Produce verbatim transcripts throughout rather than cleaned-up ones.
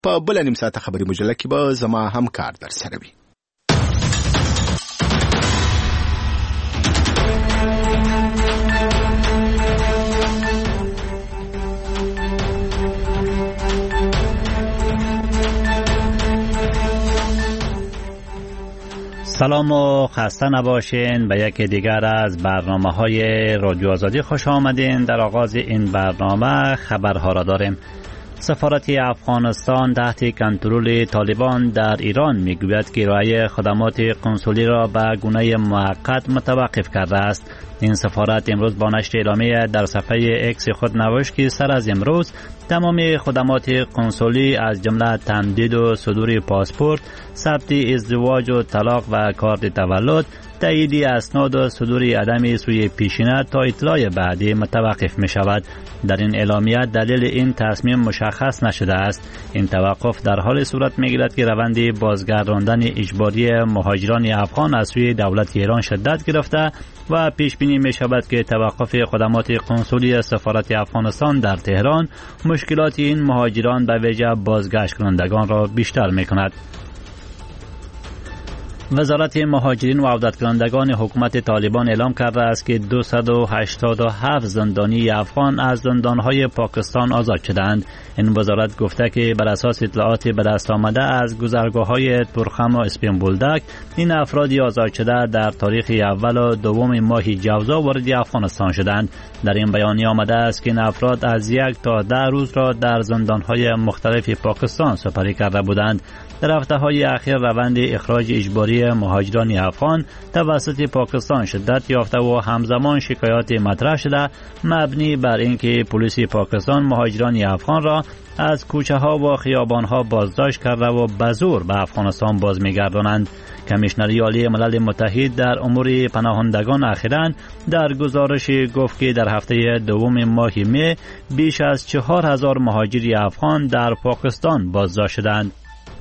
په بل نیم ساعت خبري مجله کې به زما همکار در سره وي. سلام و خسته نباشین. به یکی دیگر از برنامه های رادیو آزادی خوش آمدین. در آغاز این برنامه خبرها را داریم. سفارت افغانستان تحت کنترل طالبان در ایران میگوید که ارائه خدمات قنسولی را به گونه موقت متوقف کرده است. این سفارت امروز با نشر اعلامیه در صفحه اکس خود نوشت که سر از امروز تمام خدمات قنسولی از جمله تمدید و صدور پاسپورت، ثبت ازدواج و طلاق و کارت تولد، تایید اسناد و صدور عدم سوی پیشینه تا اطلاع بعدی متوقف می شود. در این اعلامیه دلیل این تصمیم مشخص نشده است. این توقف در حال صورت می گیرد که روند بازگرداندن اجباری مهاجران افغان از سوی دولت ایران شدت گرفته و پیش بینی می شود که توقف خدمات قنسولی سفارت افغانستان در تهران مشکلات این مهاجران به ویژه بازگشت کنندگان را بیشتر می کند. وزارت مهاجرین و عودت کنندگان حکومت طالبان اعلام کرده است که دویست و هشتاد و هفت زندانی افغان از زندانهای پاکستان آزاد شدند. این وزارت گفته که بر اساس اطلاعات به دست آمده از گذرگاه‌های تورخم و اسپین بولدک این افرادی آزاد شده در تاریخ اول و دوم ماه جوزا وارد افغانستان شدند. در این بیانیه آمده است که این افراد از یک تا ده روز را در زندانهای مختلف پاکستان سپری کرده بودند. در هفته‌های اخیر روند اخراج اجباری مهاجران افغان توسط پاکستان شدت یافته و همزمان شکایات مطرح شده مبنی بر اینکه پلیس پاکستان مهاجران افغان را از کوچه ها و خیابان ها بازداشت کرده و به زور به افغانستان باز می‌گردانند. کمیشنری عالی ملل متحد در امور پناهندگان اخیراً در گزارش گفت که در هفته دوم ماه می بیش از چهار هزار مهاجر افغان در پاکستان بازداشت شدند.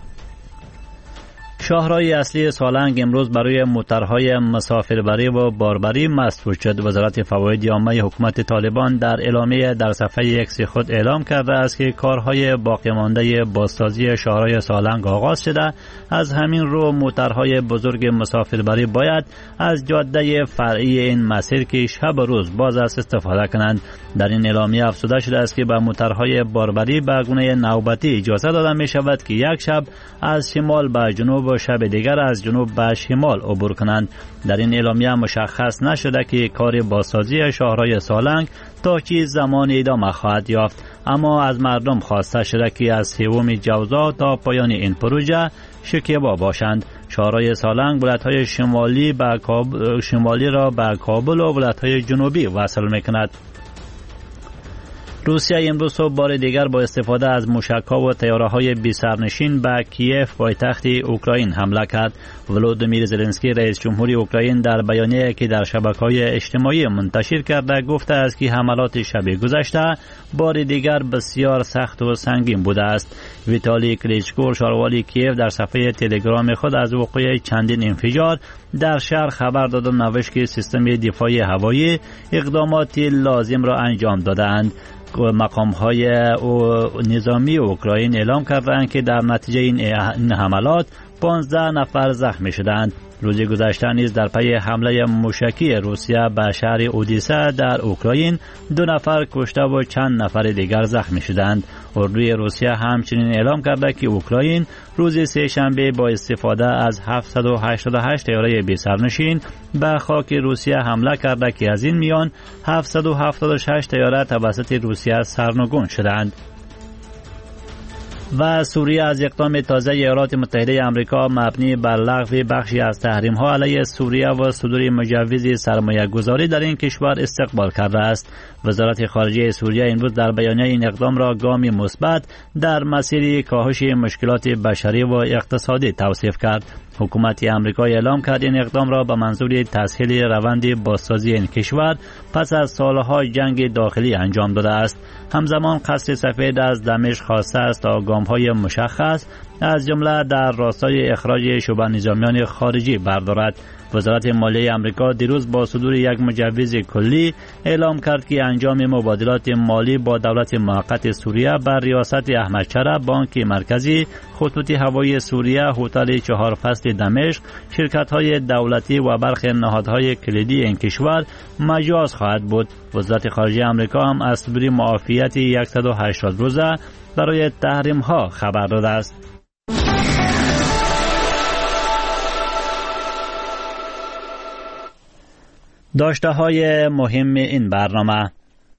شاهراه اصلی سالنگ امروز برای موترهای مسافربری و باربری مسدود شد. وزارت فواید عامه حکومت طالبان در اعلامیه در صفحه اکس خود اعلام کرده است که کارهای باقی مانده بازسازی شاهراه سالنگ آغاز شده. از همین رو موترهای بزرگ مسافربری باید از جاده فرعی این مسیر که شب و روز باز است استفاده کنند. در این اعلامیه افزوده شده است که به موترهای باربری به گونه نوبتی اجازه داده می شود که یک شب از شمال به جنوب و شب دیگر از جنوب به شمال عبور کنند. در این اعلامیه مشخص نشده که کار بازسازی شاهراه سالنگ تا چه زمان ادامه خواهد یافت، اما از مردم خواسته شده که از سوم جوزا تا پایان این پروژه شکیبا باشند. شاهراه سالنگ ولایت‌های شمالی به کابل شمالی را به کابل و ولایت‌های جنوبی وصل می‌کند. روسیه امروز صبح بار دیگر با استفاده از موشک‌ها و طیاره‌های بی سرنشین به کیف پایتخت اوکراین حمله کرد. ولودیمیر زلنسکی رئیس جمهوری اوکراین در بیانیه‌ای که در شبکه‌های اجتماعی منتشر کرده گفته است که حملات شب گذشته بار دیگر بسیار سخت و سنگین بوده است. ویتالی کلیچکو شاروالی کیف در صفحه تلگرام خود از وقوع چندین انفجار در شهر خبر داد و نوشت که سیستم دفاعی هوایی اقدامات لازم را انجام دادند. مقام‌های نظامی اوکراین اعلام کردند که در نتیجه این حملات پانزده نفر زخمی شدند. روز گذشته نیز در پی حمله موشکی روسیه به شهر اودیسا در اوکراین دو نفر کشته و چند نفر دیگر زخمی شدند. اردوی روسیه همچنین اعلام کرده که اوکراین روز سه شنبه با استفاده از هفتصد و هشتاد و هشت طیاره بی سرنشین به خاک روسیه حمله کرده که از این میان هفتصد و هفتاد و شش طیاره توسط روسیه سرنگون شدند. و سوریه از اقدام تازه ایالات متحده آمریکا مبنی بر لغو بخشی از تحریم ها علیه سوریه و صدور مجوز سرمایه گذاری در این کشور استقبال کرده است. وزارت خارجه سوریه امروز در بیانیه این اقدام را گامی مثبت در مسیر کاهش مشکلات بشری و اقتصادی توصیف کرد. حکومت آمریکا اعلام کرد این اقدام را به منظور تسهیل روند بازسازی این کشور پس از سالهای جنگ داخلی انجام داده است. همزمان قصر سفید از دمشق خواسته است تا گام‌های مشخص از جمله در راستای اخراج شعبه نظامیان خارجی بردارد. وزارت مالیه آمریکا دیروز با صدور یک مجوز کلی اعلام کرد که انجام مبادلات مالی با دولت موقت سوریه بر ریاست احمد شرع، بانک مرکزی، خطوط هوایی سوریه، هتل چهار فصل دمشق، شرکت‌های دولتی و برخی نهادهای کلیدی این کشور مجاز خواهد بود. وزارت خارجه آمریکا هم از صدور معافیت صد و هشتاد روزه برای تحریم‌ها خبر داده است. داشته های مهم این برنامه: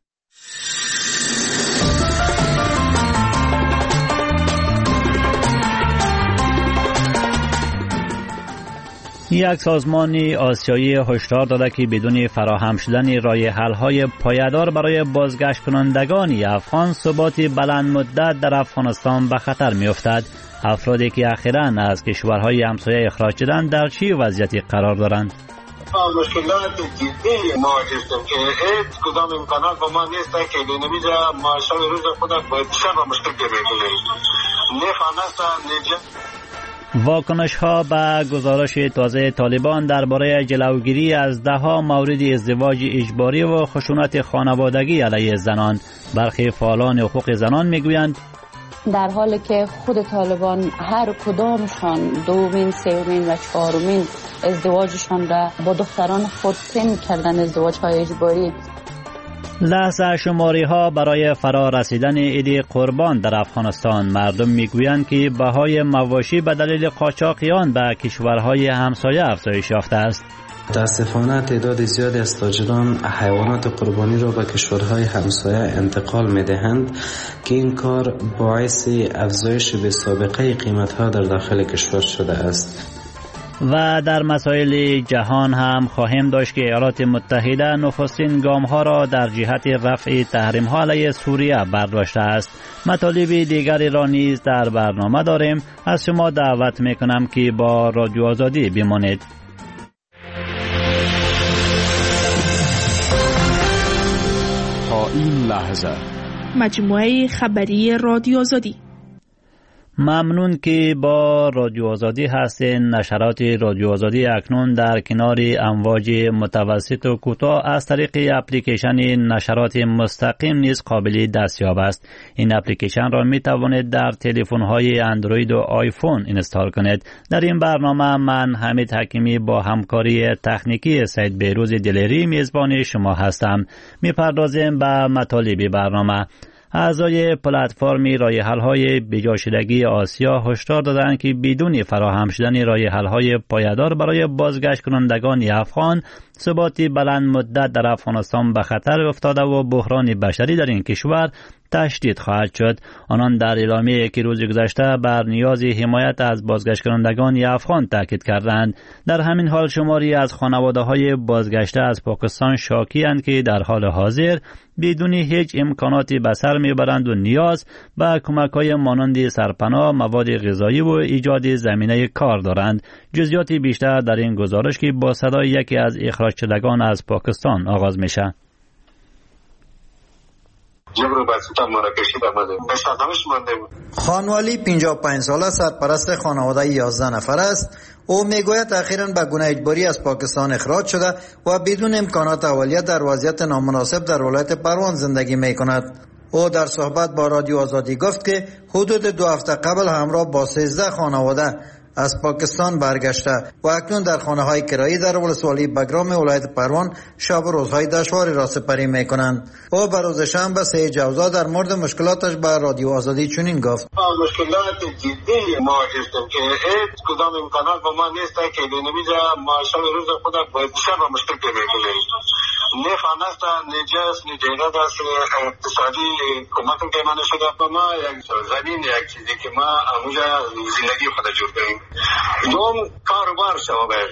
یک سازمان آسیایی هشدار داده که بدون فراهم شدن راه حل های پایدار برای بازگشت کنندگان افغان ثبات بلند مدت در افغانستان به خطر می افتد. افرادی که اخیراً از کشورهای همسایه اخراج شدند در چه وضعیتی قرار دارند؟ مشکلات جدی مواجه هستیم که هیچ کدام امکانات با ما نیست که دینمیزه ما شب روز خودت باید شب مشکل بگیریم. نفانست نجات واکنش ها به گزارش تازه طالبان درباره جلوگیری از ده ها مورد ازدواج اجباری و خشونت خانوادگی علیه زنان. برخی فعالان حقوق زنان میگویند در حالی که خود طالبان هر کدامشان دومین، سومین و چهارمین ازدواجشان را با دختران خود پن کردن، ازدواج های اجباری. لحظه شماری ها برای فرا رسیدن عید قربان در افغانستان. مردم میگویند که بهای مواشی به دلیل قاچاقیان به کشورهای همسایه افزایش یافته است. متاسفانه تعداد زیادی از تاجران حیوانات قربانی را به کشورهای همسایه انتقال می‌دهند که این کار باعث افزایش به سابقه قیمت‌ها در داخل کشور شده است. و در مسائل جهان هم خواهیم داشت که ایالات متحده نخستین گام‌ها را در جهت رفع تحریم‌ها علیه سوریه برداشته است. مطالب دیگری را نیز در برنامه داریم. از شما دعوت می‌کنم که با رادیو آزادی بمانید. تا این لحظه مجموعه خبری رادیو آزادی. ممنون که با رادیو آزادی هستین. نشرات رادیو آزادی اکنون در کنار امواج متوسط و کوتاه از طریق اپلیکیشن نشرات مستقیم نیز قابل دستیاب است. این اپلیکیشن را می توانید در تلفن های اندروید و آیفون اینستال کنید. در این برنامه من حمید حکیمی با همکاری تکنیکی سید بیروز دلیری میزبان شما هستم. می پردازیم به مطالب برنامه. اعضای پلتفرم راه حل‌های بجاشدگی آسیا هشدار دادند که بدون فراهم شدن راه حل‌های پایدار برای بازگشت کنندگان افغان ثبات بلند مدت در افغانستان به خطر افتاده و بحران بشری در این کشور تشدید خواهد شد. آنان در اعلامیه‌ای که روز گذشته بر نیاز حمایت از بازگشت کنندگان افغان تاکید کردند. در همین حال شماری از خانواده‌های بازگشته از پاکستان شاکی‌اند که در حال حاضر بدون هیچ امکاناتی به سر میبرند و نیاز به کمک‌های مانند سرپناه، مواد غذایی و ایجاد زمینه کار دارند. جزئیات بیشتر در این گزارش که با صدای یکی از اخراج شدگان از پاکستان آغاز میشه. خانوالی پنجاه و پنج ساله سرپرست خانواده یازده نفر است. او میگوید اخیراً به گونه اجباری از پاکستان اخراج شده و بدون امکانات اولیه در وضعیت نامناسب در ولایت پروان زندگی میکند. او در صحبت با رادیو آزادی گفت که حدود دو هفته قبل همراه با سیزده خانواده از پاکستان برگشته و اکنون در خانه های کرایی در ولسوالی بگرام ولایت پروان شب و روزهای دشواری را سپری می کنند. او به روز شنبه سه جوزا در مورد مشکلاتش به رادیو آزادی چنین گفت: مشکلات جدی مواجه هستیم که هیچ کدام امکانات با ما نیست که دینمیزه ما شب روز خودت باید شب مشکل بگیریم. نفان است نجاست نجات است اقتصادی کمک که من شده به ما یک زمین یک چیزی که ما همونجا زندگی خود جور کنیم. دوم کاروبار شود.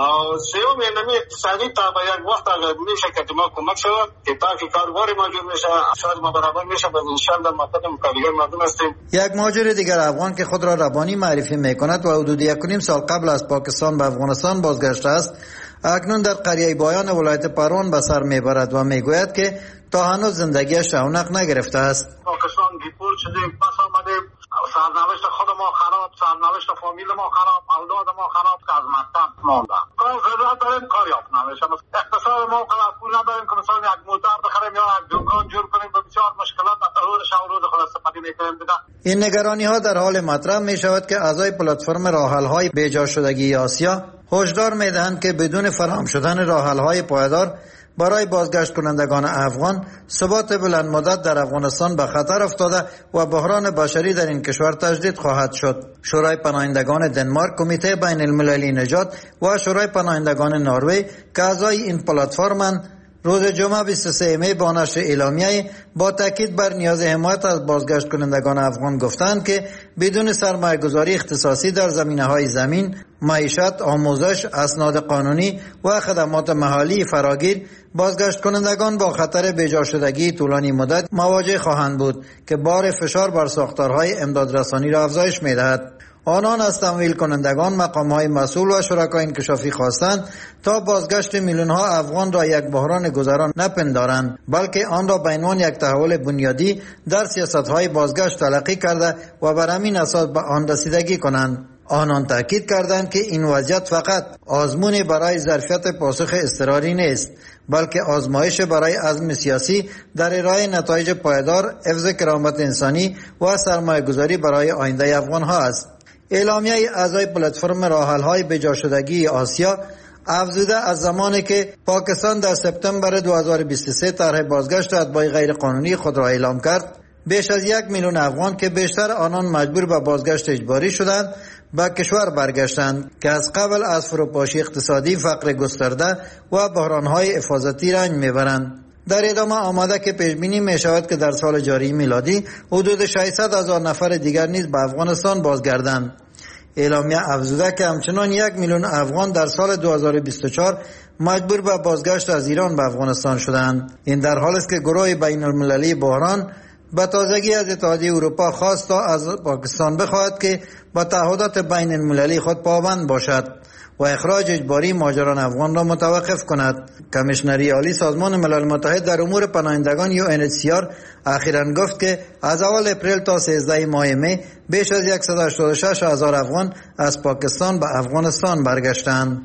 سیوم اینمی اقتصادی تا به یک وقت اگر میشه که ما کمک شود که تا که کاروبار ما جور میشه شاید ما برابر میشه به انشاءالله ما خودم کارگر مردم هستیم. یک مهاجر دیگر افغان که خود را ربانی معرفی میکند و حدود یک و نیم سال قبل از پاکستان به افغانستان بازگشته است، اکنون در قریه بایان ولایت پروان به سر میبرد و میگوید که تا هنوز زندگیش رونق نگرفته است. پاکستان دیپورت شدیم، پس آمدیم، سرنوشت خود ما خراب، سرنوشت فامیل ما خراب، اولاد ما خراب که از مکتب ماندن. کار ضرورت داریم کار یافت نمیشه. اقتصاد ما قدر پول نداریم که مثلا یک موتر بخریم یا یک دکان جور کنیم، به بسیار مشکلات روز شب روز خود استفاده میکنیم دیگه. این نگرانی ها در حال مطرح می شود که اعضای پلتفرم راهحل های بیجا شدگی آسیا هشدار میدهند که بدون فراهم شدن راهحل های پایدار برای بازگشت کنندگان افغان، ثبات بلند مدت در افغانستان به خطر افتاده و بحران بشری در این کشور تجدید خواهد شد. شورای پناهندگان دنمارک، کمیته بین المللی نجات و شورای پناهندگان نروژ که اعضای این پلتفرمند، روز جمعه بیست و سه می با نشر اعلامیه با تاکید بر نیاز حمایت از بازگشت کنندگان افغان گفتند که بدون سرمایه گذاری اختصاصی در زمینه های زمین، معیشت، آموزش، اسناد قانونی و خدمات محلی فراگیر، بازگشت کنندگان با خطر بیجا شدگی طولانی مدت مواجه خواهند بود که بار فشار بر ساختارهای امدادرسانی را افزایش می‌دهد. آنان از تمویل کنندگان، مقام‌های مسئول و شرکای انکشافی خواستند تا بازگشت میلیون‌ها افغان را یک بحران گذران نپندارند، بلکه آن را به عنوان یک تحول بنیادی در سیاست‌های بازگشت تلقی کرده و بر همین اساس به آن رسیدگی کنند. آنان تاکید کردند که این وضعیت فقط آزمون برای ظرفیت پاسخ اضطراری نیست، بلکه آزمایش برای عزم سیاسی در ارائه نتایج پایدار، حفظ کرامت انسانی و سرمایه‌گذاری برای آینده افغان‌ها است. اعلامیه اعضای پلتفرم راهحل‌های بیجا شدگی آسیا افزوده از زمانی که پاکستان در سپتامبر دو هزار و بیست و سه طرح بازگشت اتباع غیرقانونی خود را اعلام کرد، بیش از یک میلیون افغان که بیشتر آنان مجبور به بازگشت اجباری شدند به کشور برگشتند که از قبل از فروپاشی اقتصادی، فقر گسترده و بحران‌های حفاظتی رنج میبرند. در ادامه آمده که پیشبینی می شود که در سال جاری میلادی حدود ششصد هزار نفر دیگر نیز به افغانستان بازگردند. اعلامیه افزوده که همچنان یک میلیون افغان در سال دو هزار و بیست و چهار مجبور به بازگشت از ایران به افغانستان شدند. این در حالی است که گروه بین المللی بحران به تازگی از اتحادیه اروپا خواست تا از پاکستان بخواهد که با تعهدات بین المللی خود پابند باشد و اخراج اجباری مهاجران افغان را متوقف کند. کمیشنری عالی سازمان ملل متحد در امور پناهندگان یو ان اچ سی آر اخیراً گفت که از اول اپریل تا سیزده ماه می بیش از صد و هشتاد و شش هزار افغان از پاکستان به افغانستان برگشتند.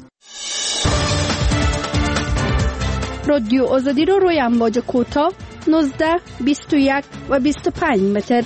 رادیو آزادی رو روی امواج کوتاه نوزده، بیست و یک و بیست و پنج متر.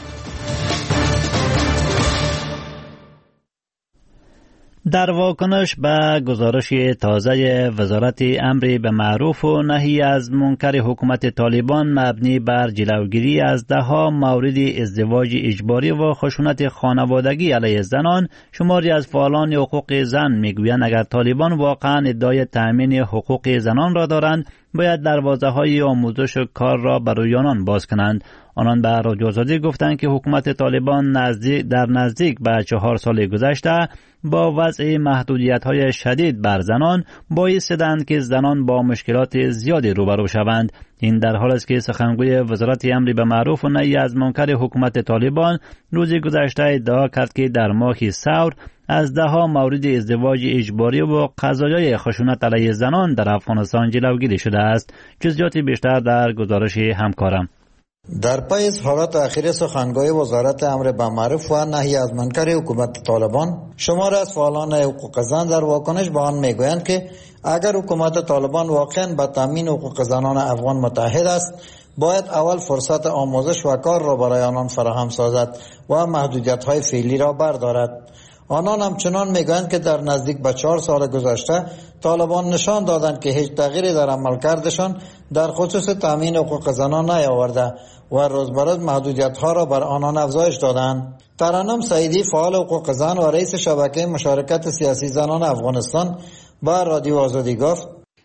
در واکنش به گزارش تازه وزارت امر به معروف و نهی از منکر حکومت طالبان مبنی بر جلوگیری از دهها مورد ازدواج اجباری و خشونت خانوادگی علیه زنان، شماری از فعالان حقوق زن میگویند اگر طالبان واقعا ادعای تأمین حقوق زنان را دارند، باید دروازه‌های آموزش و کار را برای آنان باز کنند. آنان به رادیو آزادی گفتند که حکومت طالبان نزدیک در نزدیک به چهار سال گذشته با وضع محدودیت‌های شدید بر زنان باعث شدند که زنان با مشکلات زیادی روبرو شوند. این در حالی است که سخنگوی وزارت امر به معروف و نهی از منکر حکومت طالبان روز گذشته ادعا کرد که در ماه ثور از دهها مورد ازدواج اجباری و قضایای خشونت علیه زنان در افغانستان جلوگیری شده است. جزئیات بیشتر در گزارش همکارم. در پی اظهارات اخیر سخنگوی وزارت امر به معروف و نهی از منکر حکومت طالبان، شمار از فعالان حقوق زن در واکنش به آن میگویند که اگر حکومت طالبان واقعا به تامین حقوق زنان افغان متحد است، باید اول فرصت آموزش و کار را برای آنان فراهم سازد و محدودیت‌های فعلی را بردارد. آنان همچنان میگویند که در نزدیک به چهار سال گذشته طالبان نشان دادند که هیچ تغییری در عملکردشان در خصوص تامین حقوق زنان نیاورده و روز به روز محدودیت‌ها را بر آنان افزایش دادند. ترنم سعیدی، فعال حقوق زن و رئیس شبکه مشارکت سیاسی زنان افغانستان، با رادیو آزادی گفت: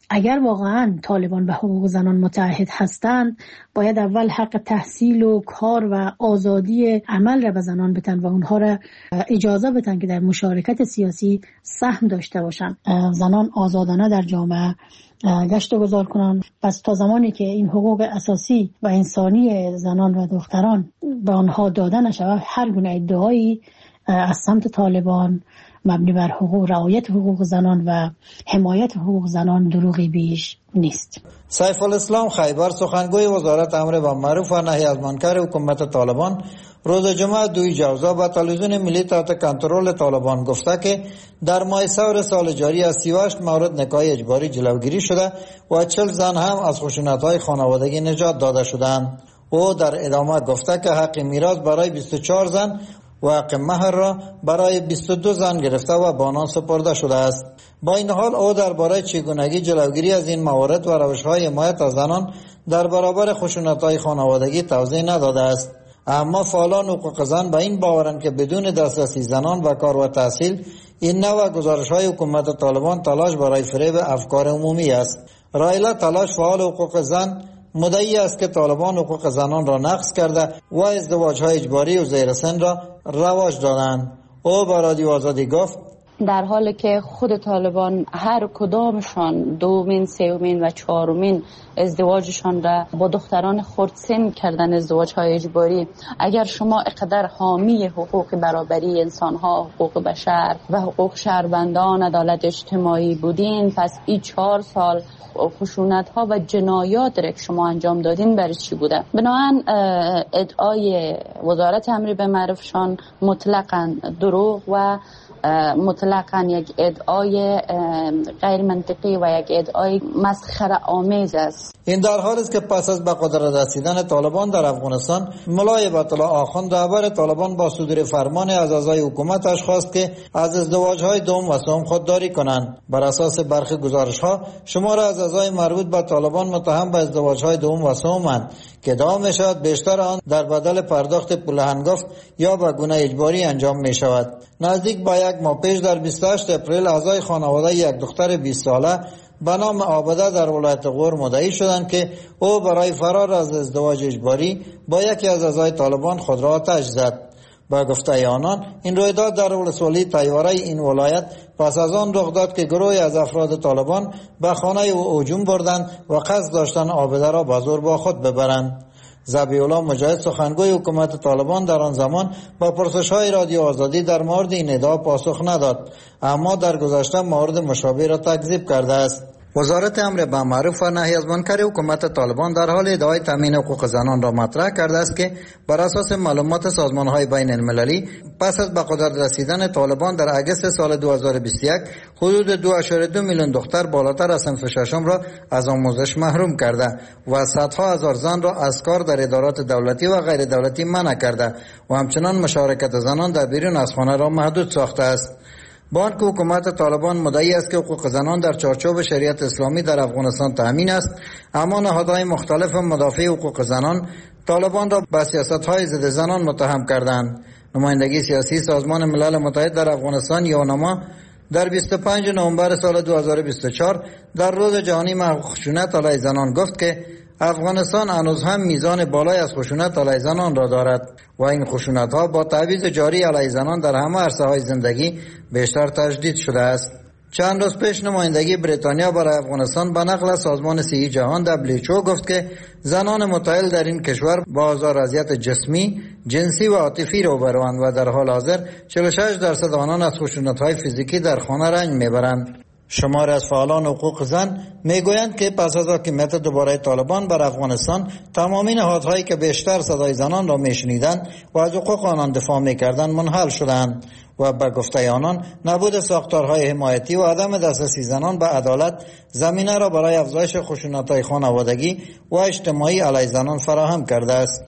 اگر واقعا طالبان به حقوق زنان متعهد هستند، باید اول حق تحصیل و کار و آزادی عمل را به زنان بدن و اونها را اجازه بدن که در مشارکت سیاسی سهم داشته باشند. زنان آزادانه در جامعه گشت و گذار کنند. پس تا زمانی که این حقوق اساسی و انسانی زنان و دختران به آنها داده نشود، هر گونه ادعایی از سمت طالبان مبنی بر حقوق رعایت حقوق زنان و حمایت حقوق زنان دروغی بیش نیست. سیف الاسلام خیبر، سخنگوی وزارت امر بالمعروف و نهی از منکر حکومت طالبان، روز جمعه دوی جوزا به تلویزیون ملی تحت کنترل طالبان گفته که در ماه سور سال جاری از سی و هشت مورد نکاح اجباری جلوگیری شده و چهل زن هم از خشونت‌های خانوادگی نجات داده شدند. او در ادامه گفته که حق میراث برای بیست و چهار زن و حق مهر را برای بیست و دو زن گرفته و به آنان سپرده شده است. با این حال او درباره چگونگی جلوگیری از این موارد و روش‌های حمایت از زنان در برابر خشونت‌های خانوادگی توضیح نداده است. اما فعالان حقوق زن به این باورند که بدون دسترسی زنان و کار و تحصیل، این نوع گزارش‌های حکومت طالبان تلاش برای فریب افکار عمومی است. رایلا تلاش، فعال حقوق زن، مدعی است که طالبان حقوق زنان را نقض کرده و ازدواج‌های اجباری و زیر سن را رواج دادند. او با رادیو آزادی گفت در حالی که خود طالبان هر کدامشان دومین، سومین و چهارمین ازدواجشان را با دختران خردسن کردن، ازدواج‌های اجباری، اگر شما اقدر حامی حقوق برابری انسان‌ها، حقوق بشر و حقوق شهروندان، عدالت اجتماعی بودین، پس این چهار سال خشونت‌ها و جنایات را که شما انجام دادین برای چی بوده؟ بنابراین ادعای وزارت امر بالمعروفشان مطلقاً دروغ و مطلقاً یک ادعای غیر منطقی و یک ادعای مسخره آمیز است. این در حالی است که پس از به قدرت رسیدن طالبان در افغانستان، مولای بطلا آخوند رهبر طالبان با صدور فرمان از اعضای حکومتش خواست که از ازدواج‌های دوم و سوم خودداری کنند. بر اساس برخی گزارش‌ها، شمار از اعضای مربوط به طالبان متهم به ازدواج‌های دوم و سومند که ادعا می‌شود بیشتر آن در بدل پرداخت پول هنگفت یا به گونه اجباری انجام می‌شود. نزدیک به یک ماه پیش در بیست و هشت اپریل اعضای خانواده یک دختر بیست ساله به نام عابده در ولایت غور مدعی شدند که او برای فرار از ازدواج اجباری با یکی از اعضای طالبان خود را آتش زد. با گفته آنان، این رویداد در ولسوالی تیوره این ولایت پس از آن رخ داد که گروهی از افراد طالبان به خانه او هجوم بردند و قصد داشتند عابده را به زور با خود ببرند. ذبیح‌الله مجاهد، سخنگوی حکومت طالبان، در آن زمان با پرسش‌های رادیو آزادی در مورد این ادعا پاسخ نداد، اما در گذشته مورد مشابه را تکذیب کرده است. وزارت امر بالمعروف و نهی از منکر حکومت طالبان در حال ادعای تامین حقوق زنان را مطرح کرده است که بر اساس معلومات سازمان‌های بین المللی، پس از به قدرت رسیدن طالبان در اگست سال دو هزار و بیست و یک، حدود دو اشاره دو میلیون دختر بالاتر از صنف ششم را از آموزش محروم کرده و صدها هزار زن را از کار در ادارات دولتی و غیر دولتی منع کرده و همچنان مشارکت زنان در بیرون از خانه را محدود ساخته است. با آنکه حکومت طالبان مدعی است که حقوق زنان در چارچوب شریعت اسلامی در افغانستان تأمین است، اما نهادهای مختلف مدافع حقوق زنان طالبان را به سیاست‌های ضد زنان متهم کردند. نمایندگی سیاسی سازمان ملل متحد در افغانستان یونما در بیست و پنج نوامبر سال دو هزار و بیست و چهار در روز جهانی محو خشونت علیه زنان گفت که افغانستان هنوز هم میزان بالای از خشونت علیه زنان را دارد و این خشونت‌ها با تعویض جاری علیه زنان در همه عرصه‌های زندگی بیشتر تجدید شده است. چند روز پیش نمایندگی بریتانیا برای افغانستان به نقل از سازمان صحی جهان دبلیو اچ او گفت که زنان متعهل در این کشور با آزار و اذیت جسمی، جنسی و عاطفی روبروند و در حال حاضر چهل و شش درصد آنان از خشونت‌های فیزیکی در خانه رنج میبرند. شمار از فعالان حقوق زن میگویند که پس از حاکمیت دوباره طالبان بر افغانستان، تمامی نهادهایی که بیشتر صدای زنان را میشنیدند و از حقوق آنان دفاع میکردند منحل شدند و به گفته آنان نبود ساختارهای حمایتی و عدم دسترسی زنان به عدالت زمینه را برای افزایش خشونت‌های خانوادگی و اجتماعی علیه زنان فراهم کرده است.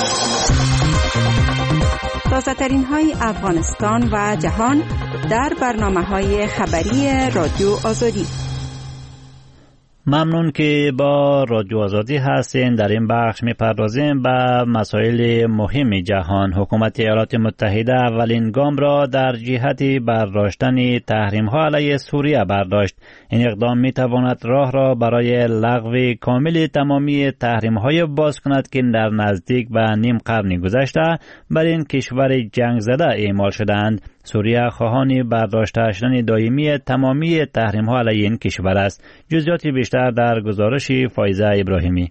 تازه‌ترین های افغانستان و جهان در برنامه‌های خبری رادیو آزادی. ممنون که با رادیو آزادی هستین. در این بخش میپردازیم به مسائل مهم جهان. حکومت ایالات متحده اولین گام را در جهت برداشتن تحریم ها علیه سوریه برداشت. این اقدام میتواند راه را برای لغو کامل تمامی تحریم های باز کند که در نزدیک به نیم قرن گذشته بر این کشور جنگ زده اعمال شدند. سوریه خواهان برداشته شدن دائمی تمامی تحریم ها علیه این کشور است. جزئیات بیشتر در گزارش فایزه ابراهیمی.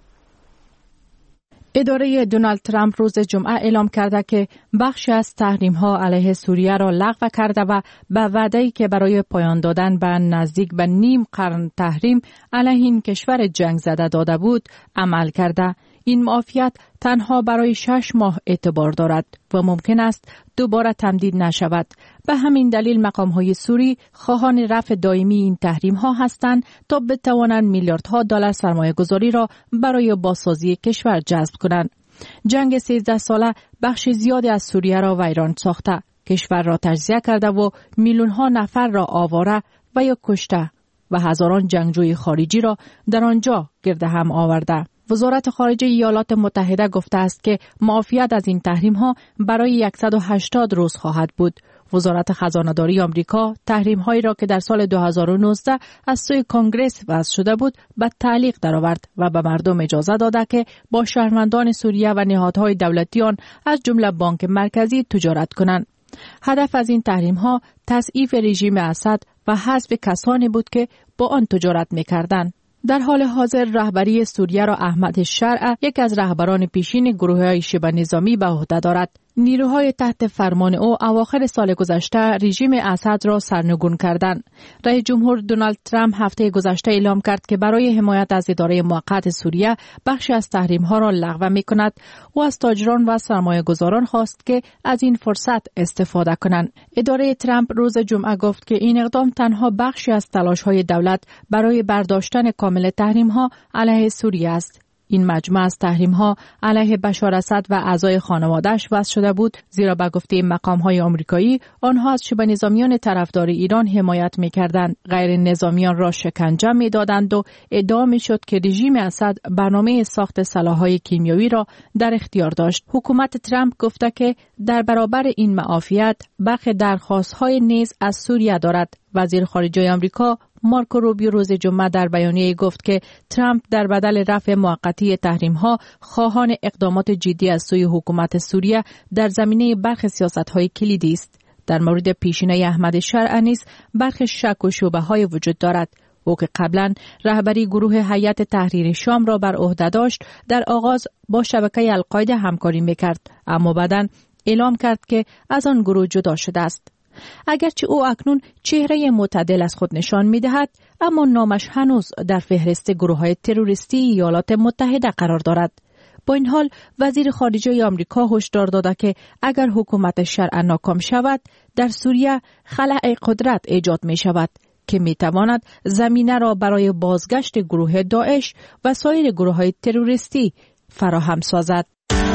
اداره دونالد ترامپ روز جمعه اعلام کرده که بخشی از تحریم ها علیه سوریه را لغو کرده و به وعده‌ای که برای پایان دادن به نزدیک به نیم قرن تحریم علیه این کشور جنگ زده داده بود عمل کرده. این معافیت تنها برای شش ماه اعتبار دارد و ممکن است دوباره تمدید نشود. به همین دلیل مقام‌های سوری خواهان رفع دائمی این تحریم ها هستند تا بتوانند میلیاردها دلار سرمایه گذاری را برای بازسازی کشور جذب کنند. جنگ سیزده ساله بخش زیادی از سوریه را ویران ساخته، کشور را تجزیه کرده و میلیون‌ها نفر را آواره و یا کشته و هزاران جنگجوی خارجی را در آنجا گرد هم آورده. وزارت خارجه ایالات متحده گفته است که معافیت از این تحریم ها برای صد و هشتاد روز خواهد بود. وزارت خزانه‌داری آمریکا تحریم هایی را که در سال دو هزار و نوزده از سوی کنگره وضع شده بود به تعلیق درآورد و به مردم اجازه داده که با شهروندان سوریه و نهادهای دولتی آن از جمله بانک مرکزی تجارت کنند. هدف از این تحریم ها تضعیف رژیم اسد و حذف کسانی بود که با آن تجارت می‌کردند. در حال حاضر رهبری سوریه را احمد شرع، یک از رهبران پیشین گروه‌های شبه نظامی به عهده دارد. نیروهای تحت فرمان او اواخر سال گذشته رژیم اسد را سرنگون کردند. رئیس جمهور دونالد ترامپ هفته گذشته اعلام کرد که برای حمایت از اداره موقت سوریه بخشی از تحریم‌ها را لغو می‌کند. او از تاجران و سرمایه‌گذاران خواست که از این فرصت استفاده کنند. اداره ترامپ روز جمعه گفت که این اقدام تنها بخشی از تلاش‌های دولت برای برداشتن کامل تحریم‌ها علیه سوریه است. این مجموعه از تحریم‌ها علیه بشار اسد و اعضای خانواده‌اش وضع شده بود، زیرا به گفته مقام‌های آمریکایی آنها از شبه نظامیان طرفدار ایران حمایت می‌کردند، غیر نظامیان را شکنجه می‌دادند و ادعا می‌شد که رژیم اسد برنامه ساخت سلاح‌های کیمیایی را در اختیار داشت. حکومت ترامپ گفته که در برابر این معافیت برخی درخواست‌های نیز از سوریه دارد. وزیر خارجه آمریکا مارکو روبیو روز جمعه در بیانیه گفت که ترامپ در بدل رفع موقتی تحریم‌ها خواهان اقدامات جدی از سوی حکومت سوریه در زمینه برخی سیاست‌های کلیدی است. در مورد پیشینه احمد شرع نیز برخی شک و شبهه‌های وجود دارد. او که قبلا رهبری گروه هیئت تحریر شام را بر عهده داشت، در آغاز با شبکه القاعده همکاری می‌کرد، اما بعداً اعلام کرد که از آن گروه جدا شده است. اگرچه او اکنون چهره معتدل از خود نشان می‌دهد، اما نامش هنوز در فهرست گروه‌های تروریستی ایالات متحده قرار دارد. با این حال وزیر خارجه آمریکا هشدار داده که اگر حکومت شرع ناکام شود، در سوریه خلأ قدرت ایجاد می شود که می تواند زمینه را برای بازگشت گروه داعش و سایر گروه‌های تروریستی فراهم سازد.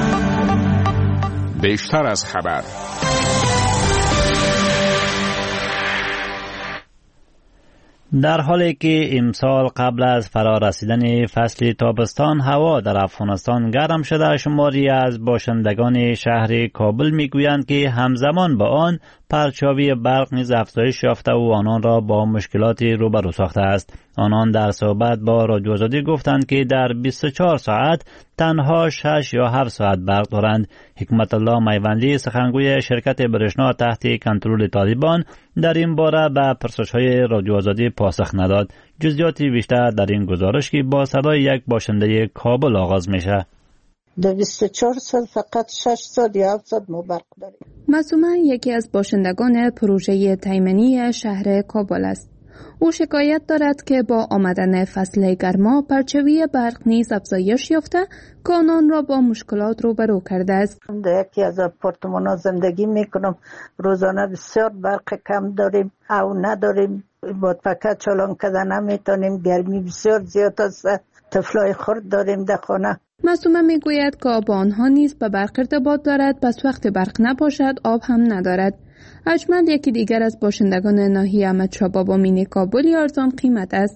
بیشتر از خبر. در حالی که امسال قبل از فرا رسیدن فصل تابستان هوا در افغانستان گرم شده، شماری از باشندگان شهر کابل میگویند که همزمان با آن پرچاوی برق نیز افزایش یافته و آنان را با مشکلاتی روبرو ساخته است. آنان در صحبت با رادیو آزادی گفتند که در بیست و چهار ساعت تنها شش یا هفت ساعت برق دارند. حکمت الله میوندی سخنگوی شرکت برشنا تحت کنترل طالبان در این باره به پرسش‌های رادیو آزادی پاسخ نداد. جزئیاتی بیشتر در این گزارش که با صدای یک باشنده کابل آغاز میشه. در بیست و چهار ساعت فقط شش ساعت یا هفت ساعت ما برق داریم. معصومه یکی از باشندگان پروژه تایمنی شهر کابل است. او شکایت دارد که با آمدن فصل گرما پرچاوی برق نیز افزایش یافته که آنان را با مشکلات روبرو کرده است. در یکی از آپارتمان‌ها زندگی میکنم، روزانه بسیار برق کم داریم او نداریم، با فقط چالان کردن نمیتونیم، گرمی بسیار زیاد است، طفلای خرد داریم در خانه. معصومه میگوید که آب آنها نیز به برق ارتباط دارد، پس وقت برق نباشد آب هم ندارد. اجمل یکی دیگر از باشندگان ناحیه احمدشاه بابا مینی کابل ارزان قیمت است.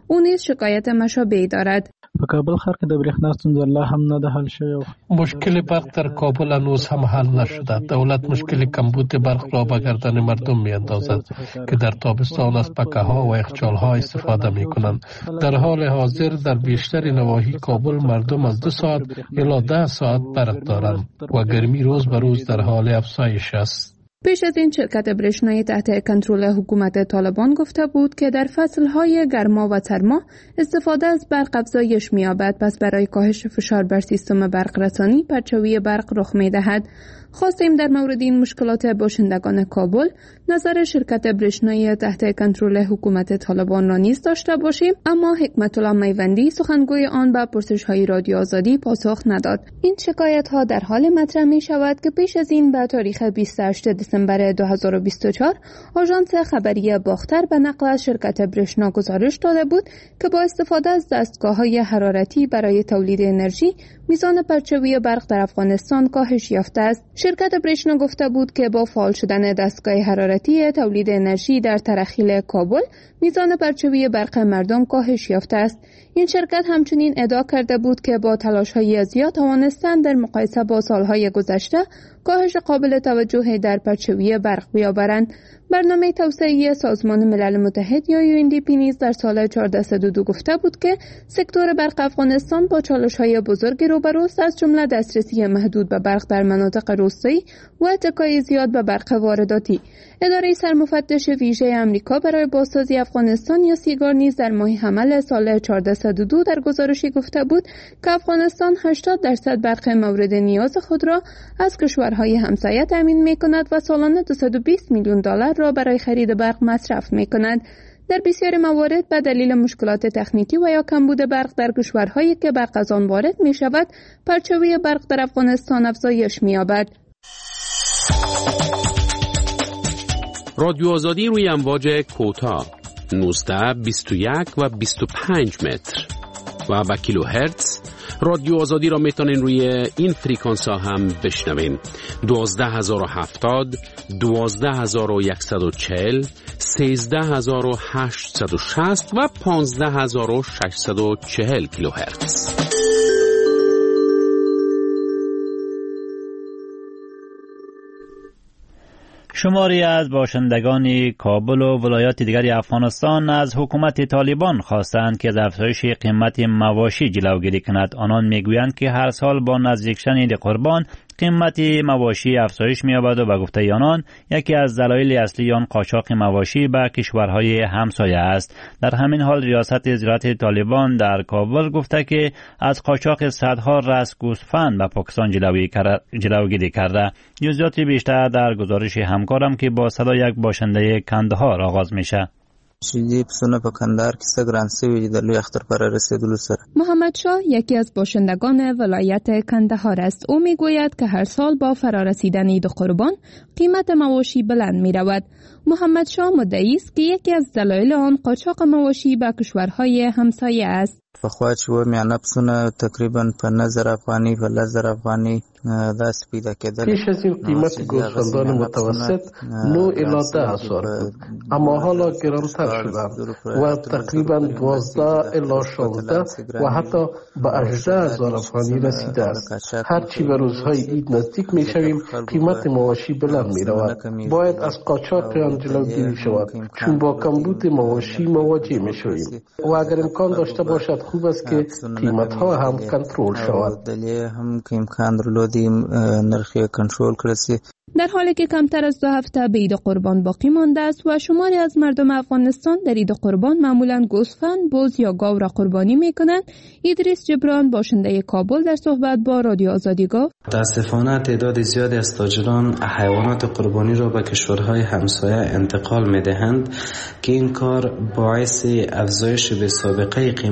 او نیز شکایت مشابهی دارد. په کابل ښار کې د برېښنا ستونزه لا هم نه ده حل شوې. مشکل برق در کابل هنوز هم حل نشده. دولت مشکل کمبود برق را به گردن مردم می اندازد که در تابستان از پکه ها و یخچال ها استفاده می کنند. در حال حاضر در بیشتر نواحی کابل مردم از دو ساعت الی ده ساعت برق دارند و گرمی روز به روز در حال افزایش است. پیش از این شرکت برشنایی تحت کنترل حکومت طالبان گفته بود که در فصلهای گرما و سرما استفاده از برق افزایش می‌یابد، پس برای کاهش فشار بر سیستم برق رسانی پرچاوی برق رخ می‌دهد. خواستیم در مورد این مشکلات باشندگان کابل نظر شرکت برشنایی تحت کنترل حکومت طالبان را نیز داشته باشیم، اما حکمت الله میوندی سخنگوی آن به پرسش‌های رادیو آزادی پاسخ نداد. این شکایت‌ها در حال مطرح می‌شود که پیش از این به تاریخ بیست و هشتم دسامبر دو هزار و بیست و چهار آژانس خبری باختر به نقل از شرکت برشنا گزارش داده بود که با استفاده از دستگاه‌های حرارتی برای تولید انرژی میزان پرچاوی برق در افغانستان کاهش یافته است. شرکت برشنا گفته بود که با فعال شدن دستگاه حرارتی تولید انرژی در ترخیل کابل میزان پرچاوی برق مردم کاهش یافته است. این شرکت همچنین ادعا کرده بود که با تلاش‌های زیاد توانستند در مقایسه با سالهای گذشته کاهش قابل توجهی در پرچاوی برق بیاورند. برنامه توسعه سازمان ملل متحد یا یو ان دی پی نیز در سال هزار و چهارصد و صد و دو گفته بود که سکتور برق افغانستان با چالش‌های بزرگی روبروست، از جمله دسترسی محدود به برق در مناطق روستایی و اتکای زیاد به برق وارداتی. اداره سرمفتش ویژه آمریکا برای بازسازی افغانستان یا سیگار نیز در ماه حمل سال هزار و چهارصد و صد و دو در گزارشی گفته بود که افغانستان هشتاد درصد برق مورد نیاز خود را از کشورهای همسایه تامین می‌کند و سالانه دویست و بیست میلیون دلار را برای خرید برق مصرف می‌کند. در بسیاری موارد به دلیل مشکلات تکنیکی و یا کمبود برق در کشورهایی که برق از آن وارد می‌شود، پرچاوی برق در افغانستان افزایش می‌یابد. رادیو آزادی روی امواج کوتاه نوزده، بیست و یک و بیست و پنج متر و با کیلو هرتز. رادیو آزادی را میتونین روی این فریکانس ها هم بشنوین: دوازده هزار و هفتاد، دوازده هزار و صد و چهل، سیزده هزار و هشتصد و شصت و پانزده هزار و ششصد و چهل کیلو هرتز. شماری از باشندگان کابل و ولایات دیگری افغانستان از حکومت طالبان خواستند که از افزایش قیمت مواشی جلوگیری کند. آنان میگویند که هر سال با نزدیک شدن عید قربان قیمت مواشی افزایش می‌یابد و به گفته آنان یکی از دلایل اصلی آن قاچاق مواشی به کشورهای همسایه است. در همین حال ریاست زراعت طالبان در کابل گفته که از قاچاق صدها رأس گوسفند به پاکستان جلوگیری کرده. جزئیات بیشتر در گزارش همکارم که با صدای یک باشنده کندهار آغاز میشه. شیدی پسونه په کندهار کې څه ګران سوي د لوی اختر پر رسیدلو سره. محمد شاه یکی از باشندگان ولایت کندهار است. او میگوید که هر سال با فرارسیدن عید قربان قیمت مواشی بلند می رود. محمد شاه مدعی است که یکی از دلایل آن قاچاق مواشی به کشورهای همسایه است. پخوا چې و میانه پسونه تقریبا په نظر افغانی و لزر افغانی دست پیدا کردن. پیش از این قیمت گوسفندان متوسط نه الی ده هزار بود، اما حالا گرانتر شدند و تقریبا دوازده الی شانزده و حتی به هجده هزار افغانی رسیده است. هرچی به روزهای عید نزدیک می شویم قیمت مواشی بلند می رود. باید از قاچاق آن جلوگیری شود، چون با کمبود مواشی مواجه می شویم و اگر امکان داشته باشد خوب است که قیمت ها هم کنترل شود. در حالی که کمتر از دو هفته به عید قربان باقی مانده است و شماری از مردم افغانستان در عید قربان معمولاً گوسفند، بز یا گاو را قربانی می‌کنند، ادریس جبران باشنده کابل در صحبت با رادیو آزادی گفت: متاسفانه تعداد زیادی از تاجران حیوانات قربانی را به کشورهای همسایه انتقال می‌دهند که این کار باعث افزایش به سابقه قیمت‌ها در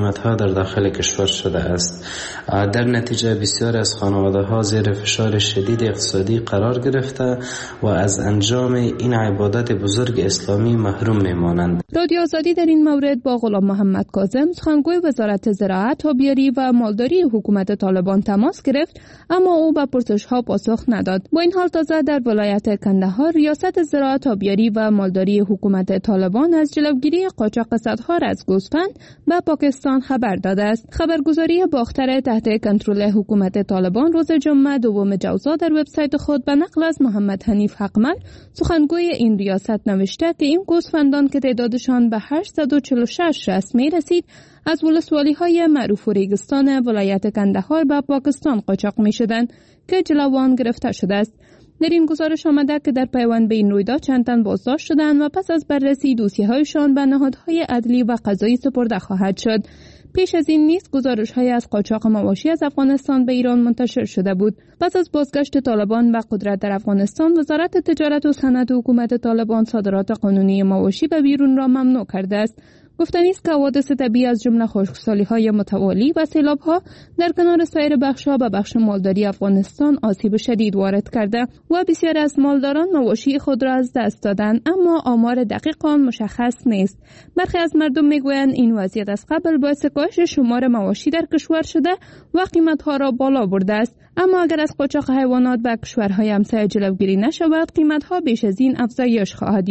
در داخل کشور شده است. در نتیجه بسیار از خانواده ها زیر فشار شدید اقتصادی قرار گرفته و از انجام این عبادت بزرگ اسلامی محروم میمانند. رادیو آزادی در این مورد با غلام محمد کاظم، سخنگوی وزارت زراعت، آبیاری و مالداری حکومت طالبان تماس گرفت، اما او به پرسش‌ها پاسخ نداد. با این حال تازه در ولایت کندهار ریاست زراعت، آبیاری و مالداری حکومت طالبان از جلوگیری قاچاق صدها از گوسفند به پاکستان خبر داده است. خبرگزاری باختر تحت کنترل حکومت طالبان روز جمعه دوم جوزا در وبسایت خود به نقل از محمد حنیف حقمل، سخنگوی این ریاست نوشته که این گوسفندان که تعدادشان به هشتصد و چهل و شش رأس می رسید از ولسوالی‌های معروف و ریگستان ولایت کندهار به پاکستان قاچاق می شدند که جلوان گرفته شده است. در این گزارش آمده که در پیوند به این رویداد چند تن بازداشت شدند و پس از بررسی دوسیه‌هایشان به نهادهای عدلی و قضایی سپرده خواهد شد. پیش از این نیز گزارش‌های از قاچاق مواشی از افغانستان به ایران منتشر شده بود. پس از بازگشت طالبان به قدرت در افغانستان، وزارت تجارت و صنعت حکومت طالبان صادرات قانونی مواشی به بیرون را ممنوع کرده است. گفتنی است که حوادث طبیعی از جمله خشکسالی‌های متوالی و سیلاب‌ها در کنار سایر بخش‌ها به بخش مالداری افغانستان آسیب شدید وارد کرده و بسیار از مالداران مواشی خود را از دست دادند، اما آمار دقیق آن مشخص نیست. برخی از مردم می‌گویند این وضعیت از قبل باعث کاهش شمار مواشی در کشور شده و قیمت‌ها را بالا برده است، اما اگر از قاچاق حیوانات به کشورهای همسایه جلوگیری نشود، قیمت‌ها بیش از این افزایش خواهد